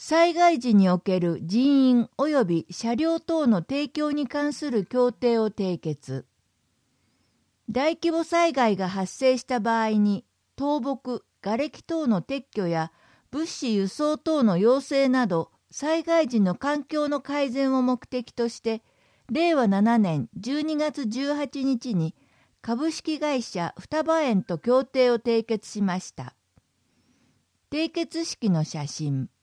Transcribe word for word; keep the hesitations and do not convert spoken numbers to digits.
災害時における人員及び車両等の提供に関する協定を締結。大規模災害が発生した場合に、倒木、瓦礫等の撤去や物資輸送等の要請など、災害時の環境の改善を目的として、れいわななねんじゅうにがつじゅうはちにちに株式会社双葉園と協定を締結しました。締結式の写真。